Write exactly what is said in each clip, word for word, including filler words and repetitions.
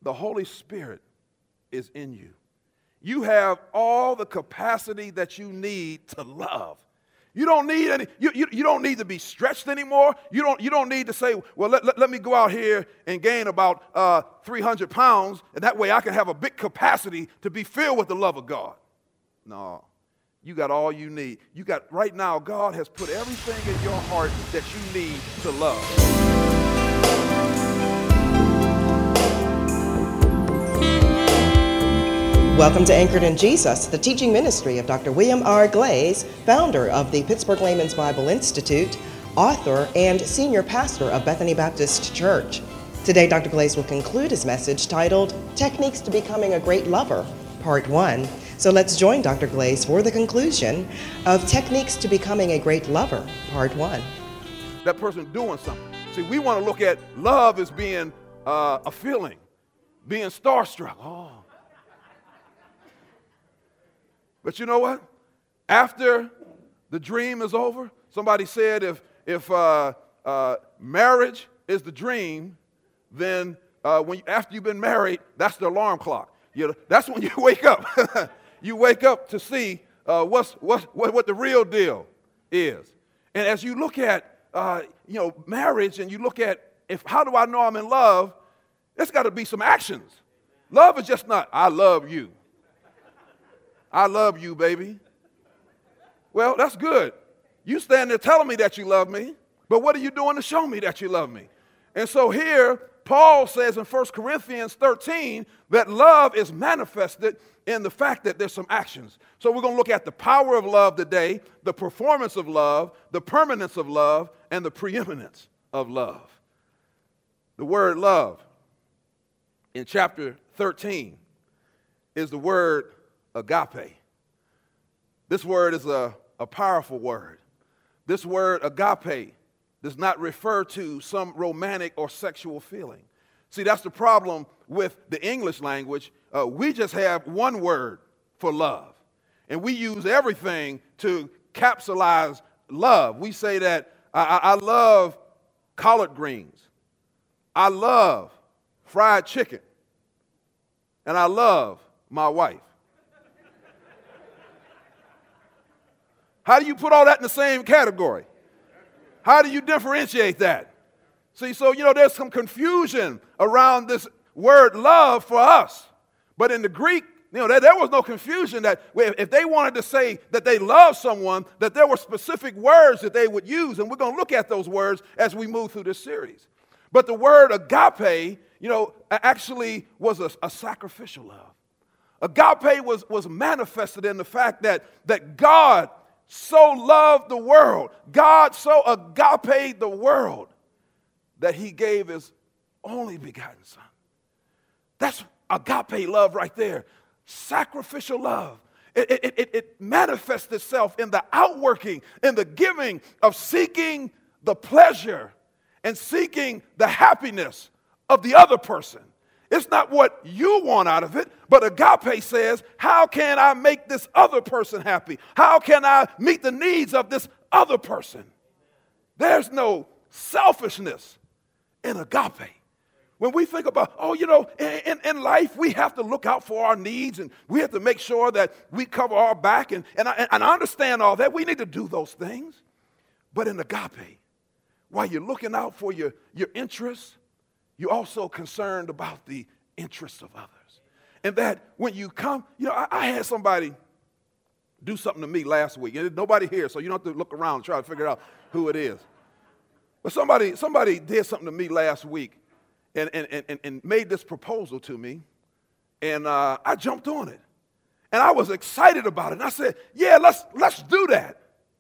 the Holy Spirit is in you. You have all the capacity that you need to love. You don't need any, you, you, you don't need to be stretched anymore. You don't, you don't need to say, well, let, let, let me go out here and gain about uh, three hundred pounds, and that way I can have a big capacity to be filled with the love of God. No, you got all you need. You got, right now, God has put everything in your heart that you need to love. Welcome to Anchored in Jesus, the teaching ministry of Doctor William R. Glaze, founder of the Pittsburgh Layman's Bible Institute, author, and senior pastor of Bethany Baptist Church. Today, Doctor Glaze will conclude his message titled, Techniques to Becoming a Great Lover, Part one. So let's join Doctor Glaze for the conclusion of Techniques to Becoming a Great Lover, Part one. That person doing something. See, we want to look at love as being uh, a feeling, being starstruck. Oh. But you know what? After the dream is over, somebody said if if uh, uh, marriage is the dream, then uh, when you, after you've been married, that's the alarm clock. You know, that's when you wake up. You wake up to see uh, what's what, what what the real deal is. And as you look at uh, you know marriage, and you look at if how do I know I'm in love? There's got to be some actions. Love is just not I love you. I love you, baby. Well, that's good. You stand there telling me that you love me, but what are you doing to show me that you love me? And so here, Paul says in First Corinthians thirteen that love is manifested in the fact that there's some actions. So we're going to look at the power of love today, the performance of love, the permanence of love, and the preeminence of love. The word love in chapter thirteen is the word agape. This word is a, a powerful word. This word agape does not refer to some romantic or sexual feeling. See, that's the problem with the English language. Uh, we just have one word for love, and we use everything to capsulize love. We say that I, I love collard greens, I love fried chicken, and I love my wife. How do you put all that in the same category? How do you differentiate that? See, so, you know, there's some confusion around this word love for us. But in the Greek, you know, there, there was no confusion that if they wanted to say that they love someone, that there were specific words that they would use. And we're going to look at those words as we move through this series. But the word agape, you know, actually was a, a sacrificial love. Agape was, was manifested in the fact that, that God so loved the world, God so agaped the world, that he gave his only begotten son. That's agape love right there. Sacrificial love. It, it, it, it manifests itself in the outworking, in the giving of seeking the pleasure and seeking the happiness of the other person. It's not what you want out of it, but agape says, how can I make this other person happy? How can I meet the needs of this other person? There's no selfishness in agape. When we think about, oh, you know, in, in life, we have to look out for our needs, and we have to make sure that we cover our back, and, and, I, and I understand all that. We need to do those things. But in agape, while you're looking out for your, your interests, you're also concerned about the interests of others. And that when you come, you know, I, I had somebody do something to me last week. And there's nobody here, so you don't have to look around and try to figure out who it is. But somebody somebody did something to me last week and, and, and, and made this proposal to me. And uh, I jumped on it. And I was excited about it. And I said, yeah, let's let's do that.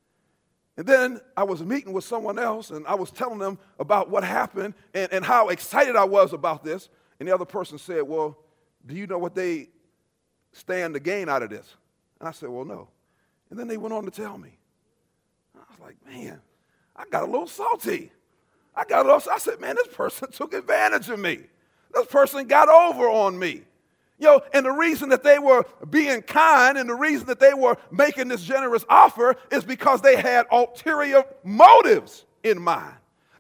And then I was meeting with someone else, and I was telling them about what happened and, and how excited I was about this. And the other person said, well, do you know what they stand to gain out of this? And I said, well, no. And then they went on to tell me. I was like, man, I got a little salty. I got a little, I said, man, this person took advantage of me. This person got over on me. You know, and the reason that they were being kind and the reason that they were making this generous offer is because they had ulterior motives in mind.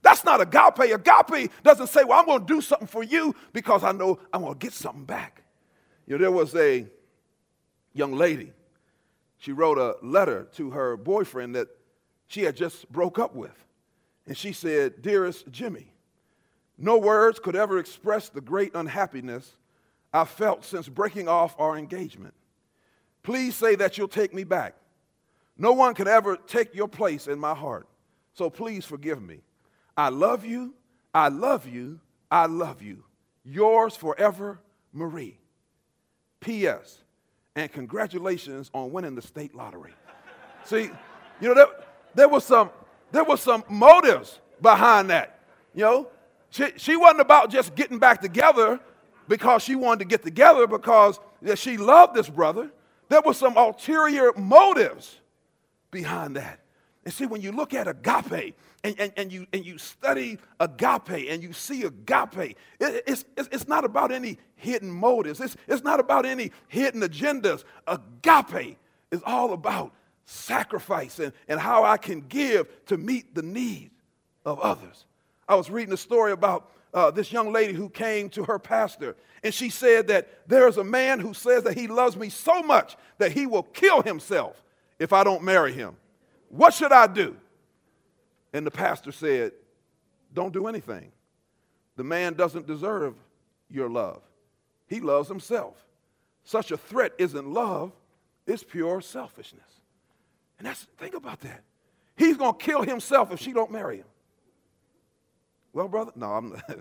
That's not agape. Agape doesn't say, well, I'm going to do something for you because I know I'm going to get something back. You know, there was a young lady. She wrote a letter to her boyfriend that she had just broke up with. And she said, "Dearest Jimmy, no words could ever express the great unhappiness I've felt since breaking off our engagement. Please say that you'll take me back. No one can ever take your place in my heart. So please forgive me. I love you, I love you, I love you. Yours forever, Marie. P S And congratulations on winning the state lottery." See, you know, there, there was some there was some motives behind that. You know, she, she wasn't about just getting back together because she wanted to get together because yeah, she loved this brother. There were some ulterior motives behind that. And see, when you look at agape and, and, and, you, and you study agape and you see agape, it, it's, it's, it's not about any hidden motives. It's, it's not about any hidden agendas. Agape is all about sacrifice and, and how I can give to meet the needs of others. I was reading a story about uh, this young lady who came to her pastor, and she said that there is a man who says that he loves me so much that he will kill himself if I don't marry him. What should I do? And the pastor said, don't do anything. The man doesn't deserve your love. He loves himself. Such a threat isn't love, it's pure selfishness. And that's, think about that. He's going to kill himself if she don't marry him. Well, brother, no, I'm not.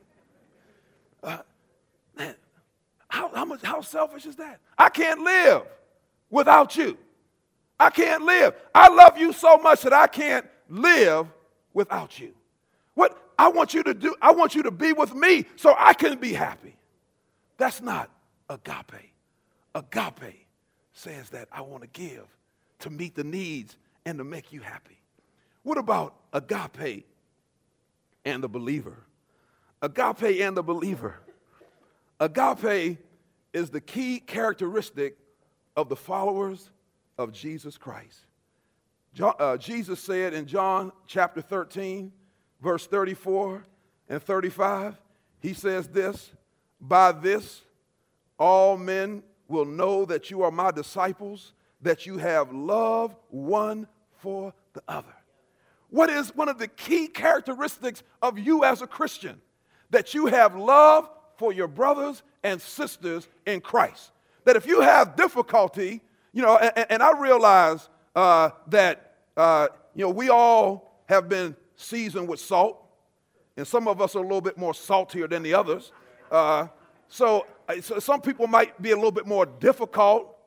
uh, man, how, how much, how selfish is that? I can't live without you. I can't live. I love you so much that I can't live without you. What I want you to do, I want you to be with me so I can be happy. That's not agape. Agape says that I want to give to meet the needs and to make you happy. What about agape and the believer? Agape and the believer. Agape is the key characteristic of the followers of Jesus Christ. John, uh, Jesus said in John chapter thirteen, verse thirty-four and thirty-five, he says this, "By this all men will know that you are my disciples, that you have love one for the other." What is one of the key characteristics of you as a Christian? That you have love for your brothers and sisters in Christ. That if you have difficulty, you know, and, and I realize uh, that, uh, you know, we all have been seasoned with salt, and some of us are a little bit more saltier than the others. Uh, so, so some people might be a little bit more difficult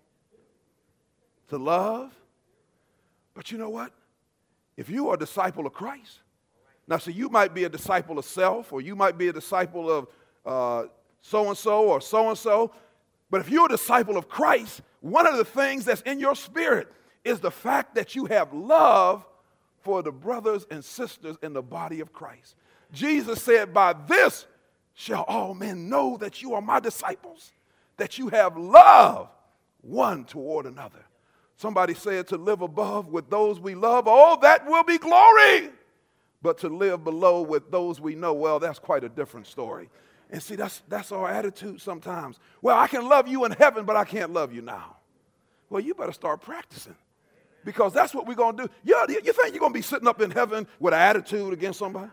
to love. But you know what? If you are a disciple of Christ, now see, you might be a disciple of self, or you might be a disciple of uh, so-and-so or so-and-so, but if you're a disciple of Christ, one of the things that's in your spirit is the fact that you have love for the brothers and sisters in the body of Christ. Jesus said, "By this shall all men know that you are my disciples, that you have love one toward another." Somebody said to live above with those we love, oh, that will be glory. But to live below with those we know, well, that's quite a different story. And see, that's, that's our attitude sometimes. Well, I can love you in heaven, but I can't love you now. Well, you better start practicing, because that's what we're going to do. You, you think you're going to be sitting up in heaven with an attitude against somebody?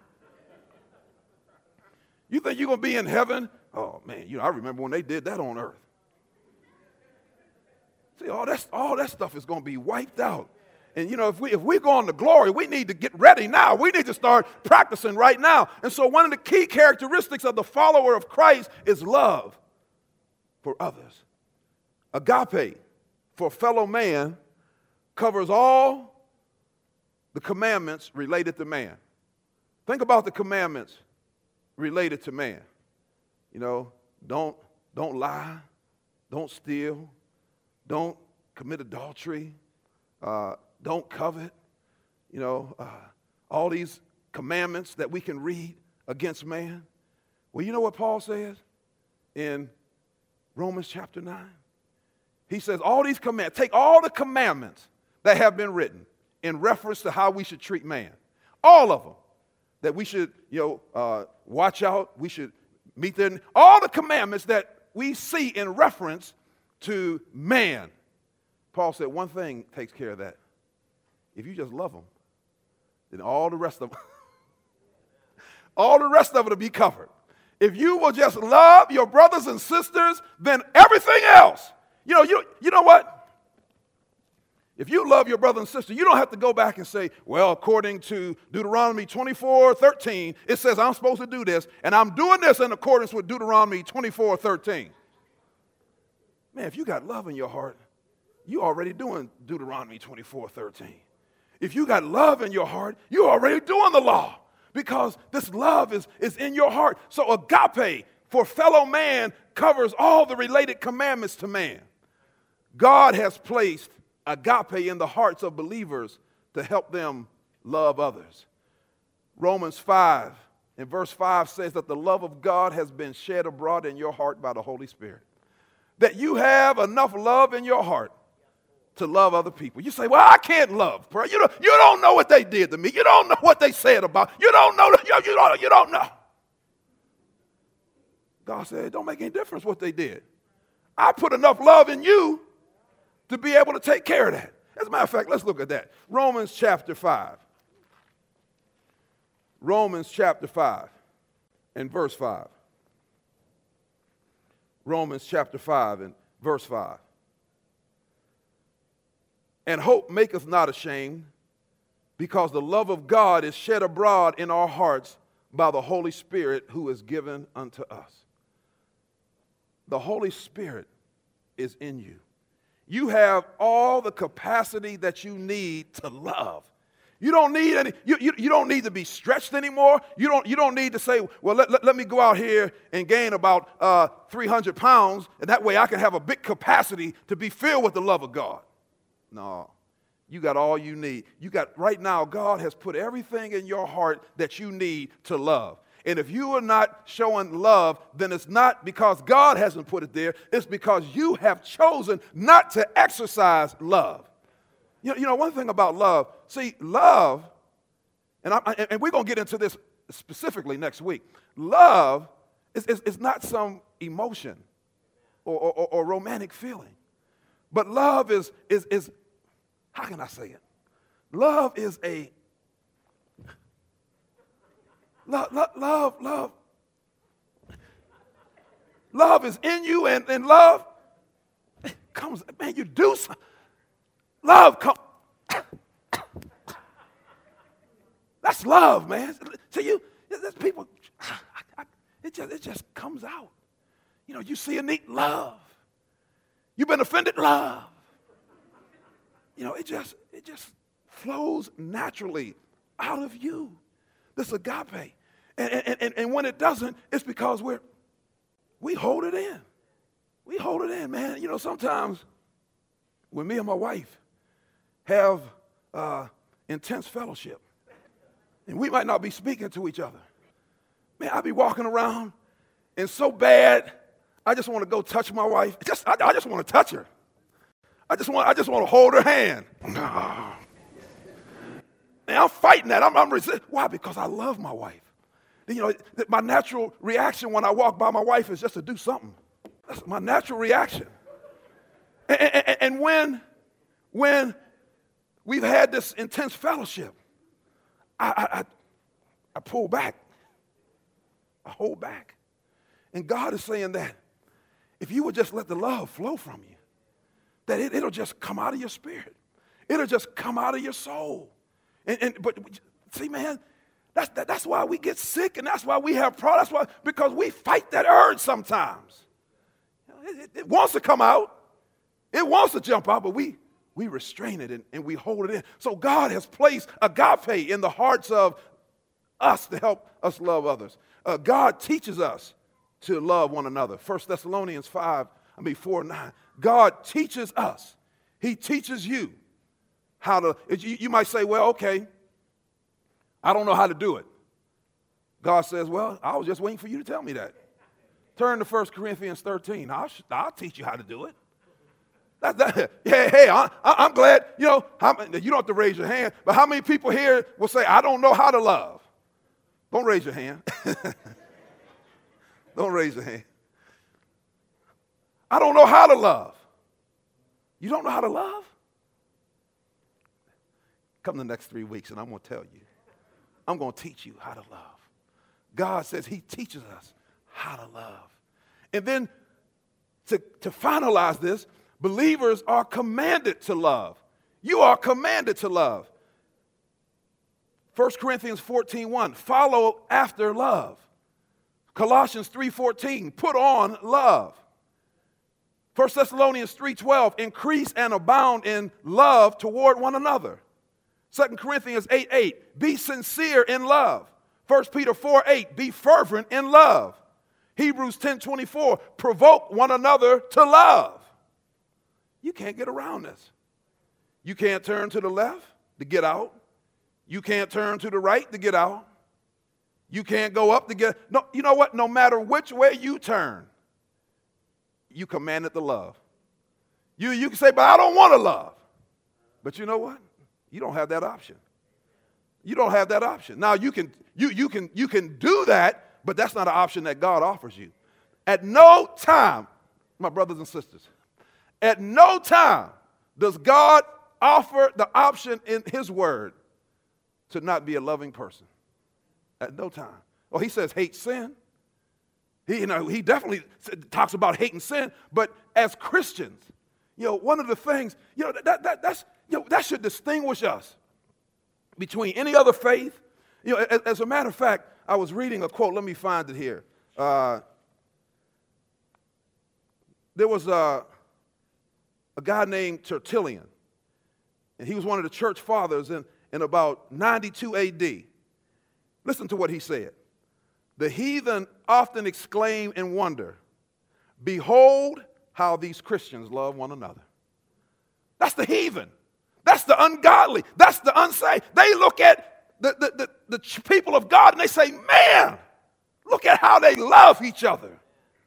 You think you're going to be in heaven? Oh, man, you know, I remember when they did that on earth. See, all that, all that stuff is going to be wiped out. And, you know, if, we, if we're going to glory, we need to get ready now. We need to start practicing right now. And so one of the key characteristics of the follower of Christ is love for others. Agape for fellow man covers all the commandments related to man. Think about the commandments related to man. You know, don't, don't lie, don't steal, don't commit adultery, uh, don't covet, you know, uh, all these commandments that we can read against man. Well, you know what Paul says in Romans chapter nine? He says all these commandments, take all the commandments that have been written in reference to how we should treat man, all of them, that we should, you know, uh, watch out. We should meet their, all the commandments that we see in reference to man. Paul said one thing takes care of that. If you just love them, then all the rest of them, all the rest of it will be covered. If you will just love your brothers and sisters, then everything else, you know, you, you know what? If you love your brother and sister, you don't have to go back and say, well, according to Deuteronomy twenty-four thirteen, it says I'm supposed to do this, and I'm doing this in accordance with Deuteronomy twenty-four thirteen. Man, if you got love in your heart, you're already doing Deuteronomy twenty-four thirteen. If you got love in your heart, you're already doing the law because this love is, is in your heart. So agape for fellow man covers all the related commandments to man. God has placed agape in the hearts of believers to help them love others. Romans five and verse five says that the love of God has been shed abroad in your heart by the Holy Spirit. That you have enough love in your heart to love other people. You say, well, I can't love. Bro. You don't, you don't know what they did to me. You don't know what they said about. You don't know. You, you, don't, you don't know. God said, it don't make any difference what they did. I put enough love in you to be able to take care of that. As a matter of fact, let's look at that. Romans chapter five. Romans chapter five and verse five. Romans chapter five and verse five. And hope maketh not ashamed, because the love of God is shed abroad in our hearts by the Holy Spirit who is given unto us. The Holy Spirit is in you. You have all the capacity that you need to love. You don't need any, you, you, you don't need to be stretched anymore. You don't, you don't need to say, well, let, let, let me go out here and gain about uh, three hundred pounds, and that way I can have a big capacity to be filled with the love of God. No, you got all you need. You got, right now, God has put everything in your heart that you need to love. And if you are not showing love, then it's not because God hasn't put it there. It's because you have chosen not to exercise love. You know, you know one thing about love, see, love, and, I, and we're going to get into this specifically next week. Love is, is, is not some emotion or, or, or romantic feeling. But love is, is, is, how can I say it? Love is a, love, love, love, love. Love is in you, and, and love comes, man, you do something. Love comes. That's love, man. See, you, there's people, it just, it just comes out. You know, you see a neat love. You've been offended, love. You know, it just it just flows naturally out of you. This agape. And, and, and, and when it doesn't, it's because we're we hold it in. We hold it in, man. You know, sometimes when me and my wife have uh, intense fellowship, and we might not be speaking to each other, man, I be walking around and so bad, I just want to go touch my wife. Just, I, I just want to touch her. I just want, I just want to hold her hand. And I'm fighting that. I'm, I'm resisting. Why? Because I love my wife. You know, my natural reaction when I walk by my wife is just to do something. That's my natural reaction. And, and, and when, when we've had this intense fellowship, I, I, I pull back. I hold back. And God is saying that if you would just let the love flow from you, that it, it'll just come out of your spirit. It'll just come out of your soul. And, and but see, man, that's that, that's why we get sick, and that's why we have problems. That's why, because we fight that urge sometimes. It, it, it wants to come out. It wants to jump out, but we we restrain it and, and we hold it in. So God has placed agape in the hearts of us to help us love others. Uh, God teaches us to love one another. First Thessalonians five, I mean four nine. God teaches us. He teaches you how to, you, you might say, well, okay, I don't know how to do it. God says, well, I was just waiting for you to tell me that. Turn to First Corinthians thirteen. I'll, I'll teach you how to do it. That, that, hey, hey, I, I'm glad, you know, how, you don't have to raise your hand, but how many people here will say, I don't know how to love? Don't raise your hand. Don't raise your hand. I don't know how to love. You don't know how to love? Come the next three weeks and I'm going to tell you. I'm going to teach you how to love. God says he teaches us how to love. And then to, to finalize this, believers are commanded to love. You are commanded to love. First Corinthians fourteen one, follow after love. Colossians three fourteen, put on love. First Thessalonians three twelve, increase and abound in love toward one another. Second Corinthians eight eight, be sincere in love. First Peter four eight, be fervent in love. Hebrews ten twenty-four, provoke one another to love. You can't get around this. You can't turn to the left to get out. You can't turn to the right to get out. You can't go up to get, no, you know what? No matter which way you turn, you commanded to love. You, you can say, but I don't want to love. But you know what? You don't have that option. You don't have that option. Now you can, you, you can, you can do that, but that's not an option that God offers you. At no time, my brothers and sisters, at no time does God offer the option in his word to not be a loving person. At no time. Well, he says hate sin. He, you know, he definitely talks about hating sin, but as Christians, you know, one of the things, you know, that, that, that's, you know, that should distinguish us between any other faith. You know, as, as a matter of fact, I was reading a quote. Let me find it here. Uh, there was a, a guy named Tertullian, and he was one of the church fathers in, in about ninety-two A D. Listen to what he said. The heathen often exclaim in wonder, behold how these Christians love one another. That's the heathen. That's the ungodly. That's the unsaved. They look at the, the, the, the people of God and they say, man, look at how they love each other.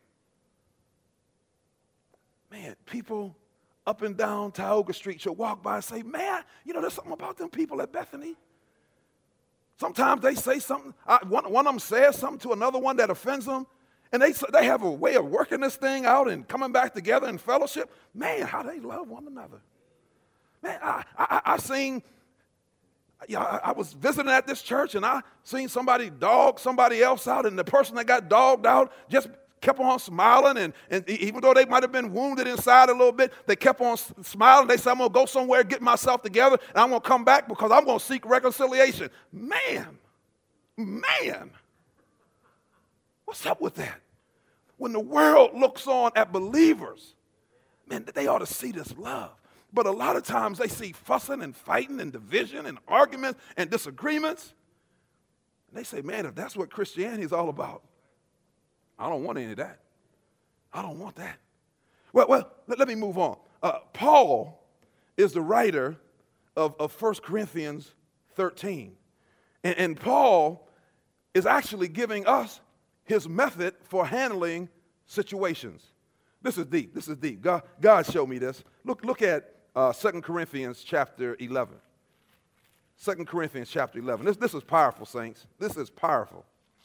Man, people up and down Tioga Street should walk by and say, man, you know, there's something about them people at Bethany. Sometimes they say something, I, one, one of them says something to another one that offends them, and they, they have a way of working this thing out and coming back together in fellowship. Man, how they love one another. Man, I, I, I seen, you know, I, I was visiting at this church, and I seen somebody dog somebody else out, and the person that got dogged out just kept on smiling, and, and even though they might have been wounded inside a little bit, they kept on smiling. They said, I'm going to go somewhere, get myself together, and I'm going to come back because I'm going to seek reconciliation. Man, man, what's up with that? When the world looks on at believers, man, they ought to see this love. But a lot of times they see fussing and fighting and division and arguments and disagreements. And they say, man, if that's what Christianity is all about, I don't want any of that. I don't want that. Well, well, let, let me move on. Uh, Paul is the writer of, of First Corinthians thirteen. And, and Paul is actually giving us his method for handling situations. This is deep. This is deep. God, God showed me this. Look, look at uh, Second Corinthians chapter eleven. Second Corinthians chapter eleven. This, this is powerful, saints. This is powerful.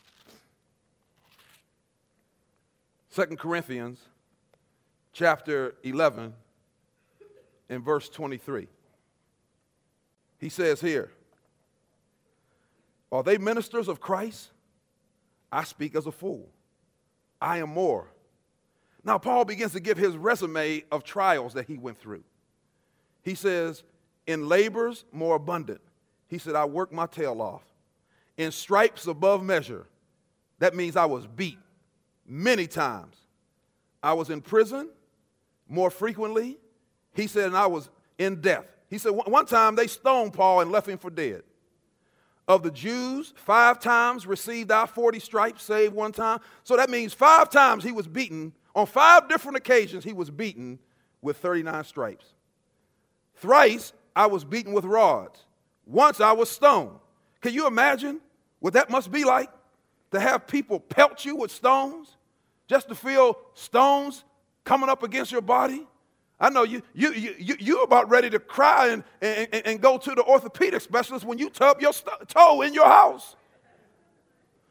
Second Corinthians chapter eleven and verse twenty-three. He says here, are they ministers of Christ? I speak as a fool. I am more. Now, Paul begins to give his resume of trials that he went through. He says, in labors more abundant. He said, I worked my tail off. In stripes above measure. That means I was beat many times. I was in prison more frequently. He said, and I was in death. He said, one time they stoned Paul and left him for dead. Of the Jews, five times received I forty stripes, save one time. So that means five times he was beaten. On five different occasions, he was beaten with thirty-nine stripes. Thrice, I was beaten with rods. Once, I was stoned. Can you imagine what that must be like? To have people pelt you with stones, just to feel stones coming up against your body? I know you, you, you, you're about ready to cry and, and, and go to the orthopedic specialist when you tub your st- toe in your house.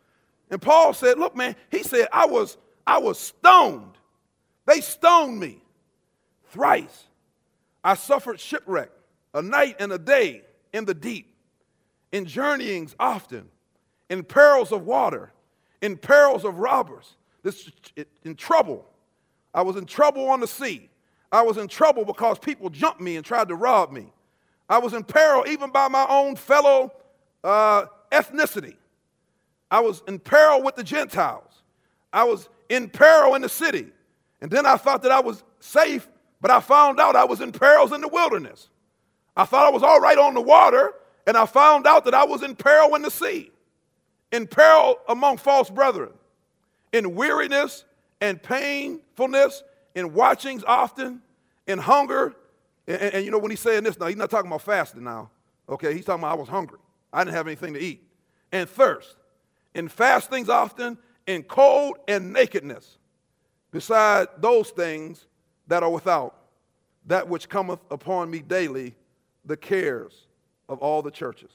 And Paul said, look, man, he said, I was, I was stoned. They stoned me thrice. I suffered shipwreck a night and a day in the deep, in journeyings often, in perils of water, in perils of robbers, this, in trouble. I was in trouble on the sea. I was in trouble because people jumped me and tried to rob me. I was in peril even by my own fellow uh, ethnicity. I was in peril with the Gentiles. I was in peril in the city. And then I thought that I was safe, but I found out I was in perils in the wilderness. I thought I was all right on the water, and I found out that I was in peril in the sea, in peril among false brethren, in weariness and painfulness, in watchings often, in hunger. And, and, and you know, when he's saying this now, he's not talking about fasting now. Okay, he's talking about I was hungry. I didn't have anything to eat. And thirst, in fastings often, in cold and nakedness, beside those things that are without, that which cometh upon me daily, the cares of all the churches.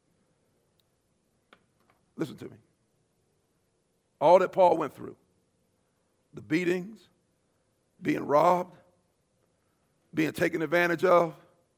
Listen to me. All that Paul went through, the beatings, being robbed, being taken advantage of.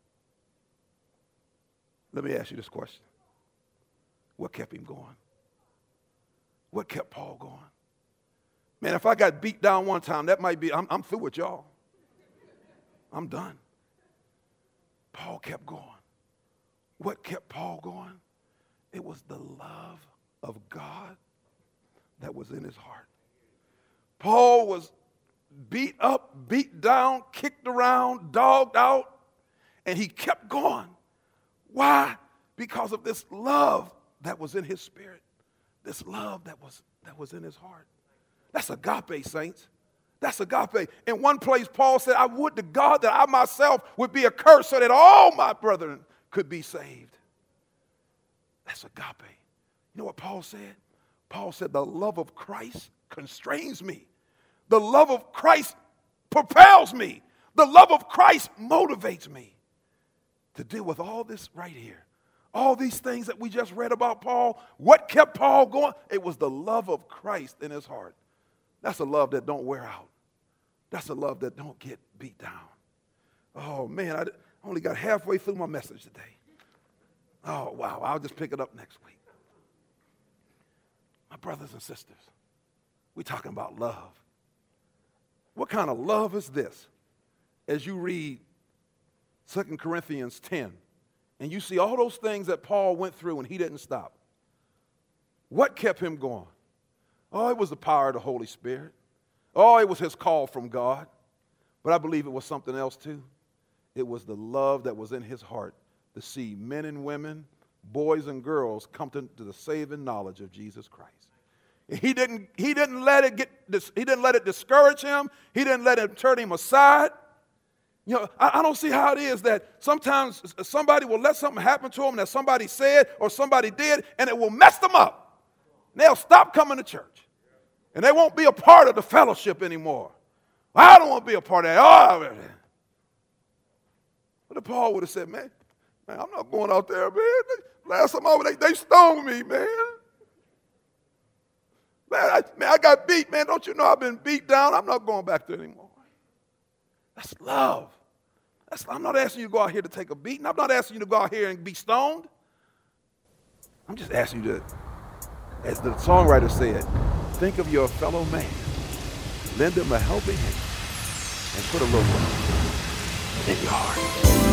Let me ask you this question. What kept him going? What kept Paul going? Man, if I got beat down one time, that might be, I'm, I'm through with y'all. I'm done. Paul kept going. What kept Paul going? It was the love of God that was in his heart. Paul was beat up, beat down, kicked around, dogged out, and he kept going. Why? Because of this love that was in his spirit, this love that was, that was in his heart. That's agape, saints. That's agape. In one place, Paul said, I would to God that I myself would be accursed so that all my brethren could be saved. That's agape. You know what Paul said? Paul said, the love of Christ constrains me. The love of Christ propels me. The love of Christ motivates me to deal with all this right here. All these things that we just read about Paul. What kept Paul going? It was the love of Christ in his heart. That's a love that don't wear out. That's a love that don't get beat down. Oh, man, I only got halfway through my message today. Oh, wow, I'll just pick it up next week. My brothers and sisters, we're talking about love. What kind of love is this? As you read Second Corinthians ten, and you see all those things that Paul went through and he didn't stop. What kept him going? Oh, it was the power of the Holy Spirit. Oh, it was his call from God. But I believe it was something else too. It was the love that was in his heart to see men and women, boys and girls come to, to the saving knowledge of Jesus Christ. He didn't, he didn't let it get, he didn't let it discourage him. He didn't let it turn him aside. You know, I, I don't see how it is that sometimes somebody will let something happen to them that somebody said or somebody did, and it will mess them up. They'll stop coming to church. And they won't be a part of the fellowship anymore. I don't want to be a part of that. Oh, but Paul would have said, man, man, I'm not going out there, man. Last time I was, they, they stoned me, man. Man I, man, I got beat, man. Don't you know I've been beat down? I'm not going back there anymore. That's love. That's, I'm not asking you to go out here to take a beating. I'm not asking you to go out here and be stoned. I'm just asking you to, as the songwriter said, think of your fellow man, lend him a helping hand, and put a little love in your heart.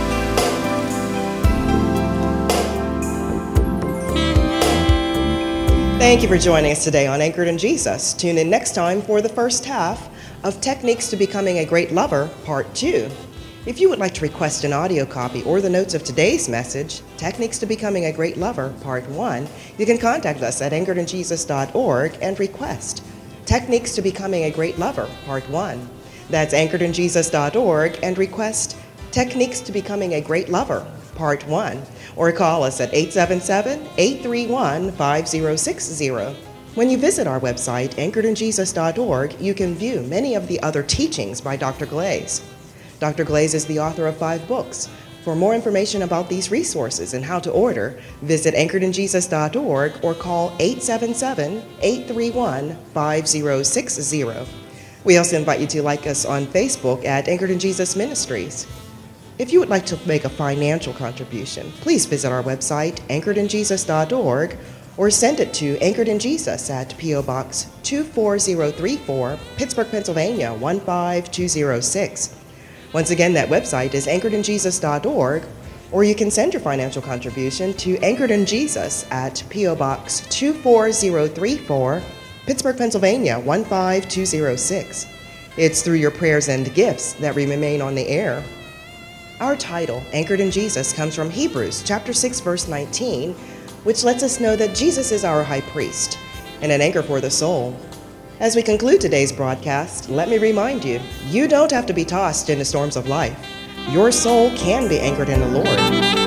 Thank you for joining us today on Anchored in Jesus. Tune in next time for the first half of Techniques to Becoming a Great Lover, Part two. If you would like to request an audio copy or the notes of today's message, Techniques to Becoming a Great Lover, Part one, you can contact us at anchored in jesus dot org and request Techniques to Becoming a Great Lover, Part one. That's anchored in jesus dot org and request Techniques to Becoming a Great Lover, Part one. Or call us at eight seven seven, eight three one, five zero six zero. When you visit our website, anchored in jesus dot org, you can view many of the other teachings by Doctor Glaze. Doctor Glaze is the author of five books, For more information about these resources and how to order, visit anchored in jesus dot org or call eight seven seven, eight three one, five zero six zero. We also invite you to like us on Facebook at Anchored in Jesus Ministries. If you would like to make a financial contribution, please visit our website, anchored in jesus dot org, or send it to Anchored in Jesus at P O Box two four zero three four, Pittsburgh, Pennsylvania one five two zero six. Once again, that website is anchored in jesus dot org, or you can send your financial contribution to Anchored in Jesus at P O Box two four zero three four, Pittsburgh, Pennsylvania one five two zero six. It's through your prayers and gifts that we remain on the air. Our title, Anchored in Jesus, comes from Hebrews chapter six, verse nineteen, which lets us know that Jesus is our high priest and an anchor for the soul. As we conclude today's broadcast, let me remind you, you don't have to be tossed into storms of life. Your soul can be anchored in the Lord.